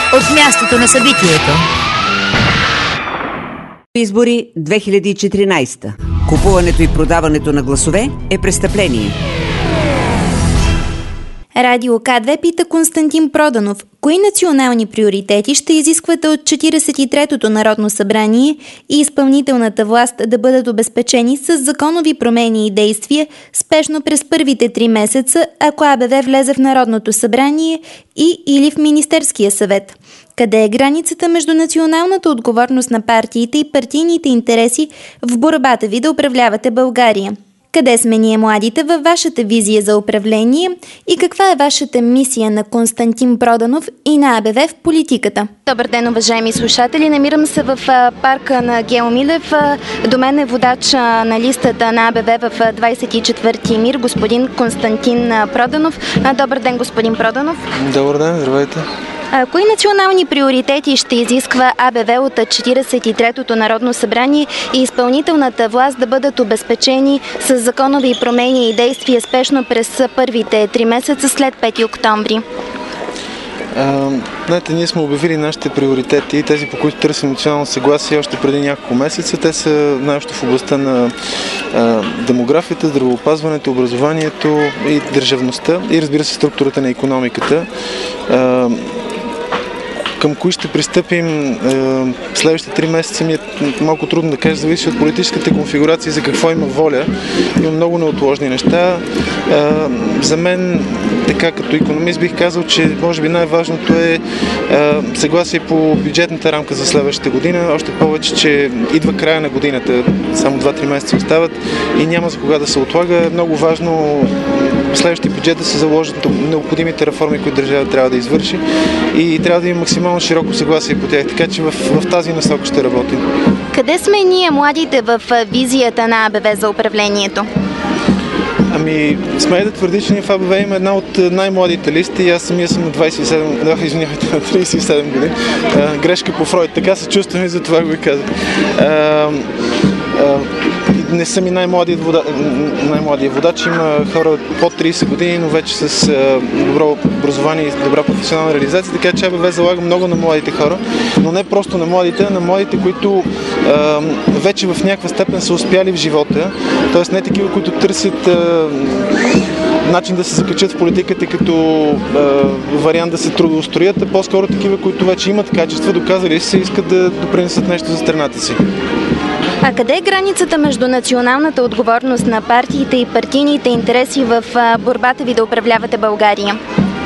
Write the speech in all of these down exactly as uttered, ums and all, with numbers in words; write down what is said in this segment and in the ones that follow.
от мястото на събитието. Избори две хиляди и четиринайсета. Купуването и продаването на гласове е престъпление. Радио К две пита Константин Проданов: кои национални приоритети ще изисквате от четиридесет и третото Народно събрание и изпълнителната власт да бъдат обезпечени с законови промени и действия спешно през първите три месеца, ако АБВ влезе в Народното събрание и или в Министерския съвет? Къде е границата между националната отговорност на партиите и партийните интереси в борбата ви да управлявате България? Къде сме ние младите във вашата визия за управление и каква е вашата мисия на Константин Проданов и на АБВ в политиката? Добър ден, уважаеми слушатели! Намирам се в парка на Гео Милев. До мен е водач на листата на АБВ в двайсет и четвърти МИР, господин Константин Проданов. Добър ден, господин Проданов! Добър ден, здравейте! Кои национални приоритети ще изисква АБВ от четиридесет и третото Народно събрание и изпълнителната власт да бъдат обезпечени с законови промени и действия спешно през първите три месеца след пети октомври? А, знаете, ние сме обявили нашите приоритети, тези, по които търсим национално съгласие още преди няколко месеца. Те са най-общо в областта на а, демографията, здравеопазването, образованието и държавността и, разбира се, структурата на икономиката. А, Към кои ще пристъпим е, следващите три месеца ми е малко трудно да кажа, зависи от политическата конфигурация, за какво има воля. Има много неотложни неща. Е, за мен, така като икономист, бих казал, че може би най-важното е, е съгласие по бюджетната рамка за следващата година. Още повече, че идва края на годината, само два-три месеца остават и няма за кога да се отлага. Е много важно следващия бюджет да се заложат необходимите реформи, които държава трябва да извърши и трябва да има максимално широко съгласие по тях, така че в, в тази насока ще работим. Къде сме ние, младите, в визията на АБВ за управлението? Ами, смея да твърди, че ние в АБВ има една от най-младите листи. Аз самия съм на двайсет и седем, да, извинявайте, на трийсет и седем години. А, грешка по Фройд, така се чувствам и за това го и казах. А, а, не съм и най-младият водач, най-младият водач. Има хора под трийсет години, но вече с а, добро образование и добра професионална реализация, така че АБВ залага много на младите хора, но не просто на младите, а на младите, които а, вече в някаква степен са успяли в живота, т.е. не такива, които търсят а, начин да се закачат в политиката като а, вариант да се трудоустроят, а по-скоро такива, които вече имат качества, доказали се и искат да допринесат нещо за страната си. А къде е границата между националната отговорност на партиите и партийните интереси в борбата ви да управлявате България?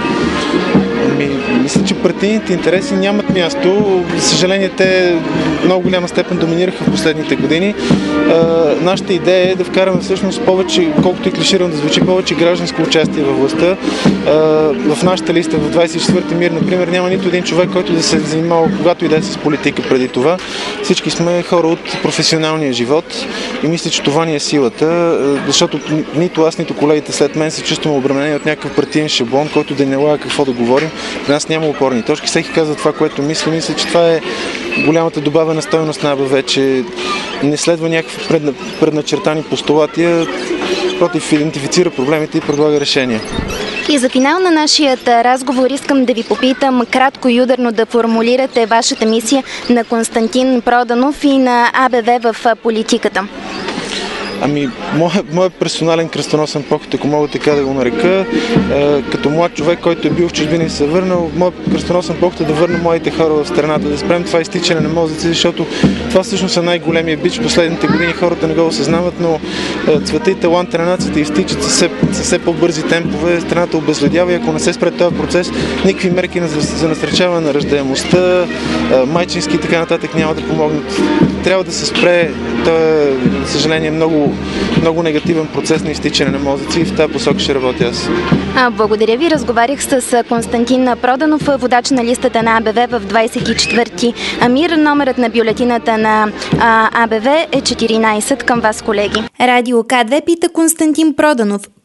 Ами, мисля, че партийните интереси нямат място. За съжаление, те в много голяма степен доминираха в последните години. А, нашата идея е да вкараме всъщност повече, колкото и клиширано да звучи, повече гражданско участие във властта. А, в нашата листа, в двайсет и четвърти МИР, например, няма нито един човек, който да се занимава когато и да е с политика преди това. Всички сме хора от професионалния живот и мисля, че това ни е силата, защото нито аз, нито колегите след мен се чувстваме обременени от някакъв партиен шаблон, който да не налага какво да говорим. При нас няма опорни точки. Всеки казва това, което мисли. Мисля, че това е голямата добавена стойност на АБВ, че не следва някакви предна, предначертани постулати, а против идентифицира проблемите и предлага решения. И за финал на нашия разговор искам да ви попитам кратко и ударно да формулирате вашата мисия на Константин Проданов и на АБВ в политиката. Ами, моят мое персонален кръстоносен поход, ако мога така да го нарека, е, като млад човек, който е бил в чужбина и се е върнал, моят кръстоносен поход е да върна младите хора в страната, да спрем това изтичане на мозъци, защото това всъщност е най-големия бич. Последните години хората не го осъзнават, но е, цвета и таланта на нацията изтичат със все, със все по-бързи темпове, страната обезлюдява и ако не се спре този процес, никакви мерки за, за насърчаване на раждаемостта, е, майчински и така нататък няма да помогнат. Трябва да се спре, това е, за съжаление, много много негативен процес на изтичане на мозъци и в тази посока ще работя аз. А, благодаря ви. Разговарях с Константин Проданов, водач на листата на АБВ в двайсет и четвърти МИР. Номерът на бюлетината на а, АБВ е четиринайсет. Към вас, колеги. Радио К две пита Константин Проданов: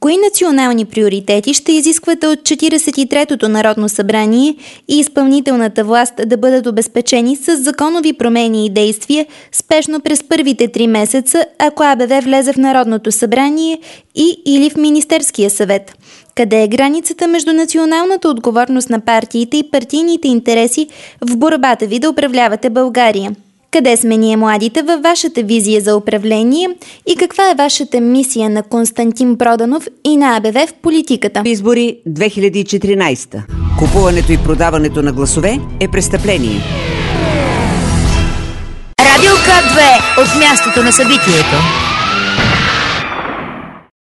кои национални приоритети ще изисквате от четиридесет и третото Народно събрание и изпълнителната власт да бъдат обезпечени с законови промени и действия спешно през първите три месеца, ако АБВ влезе в Народното събрание и или в Министерския съвет? Къде е границата между националната отговорност на партиите и партийните интереси в борбата ви да управлявате България? Къде сме ние младите във вашата визия за управление и каква е вашата мисия на Константин Проданов и на АБВ в политиката? Избори две хиляди и четиринайсета. Купуването и продаването на гласове е престъпление. Радио К две от мястото на събитието.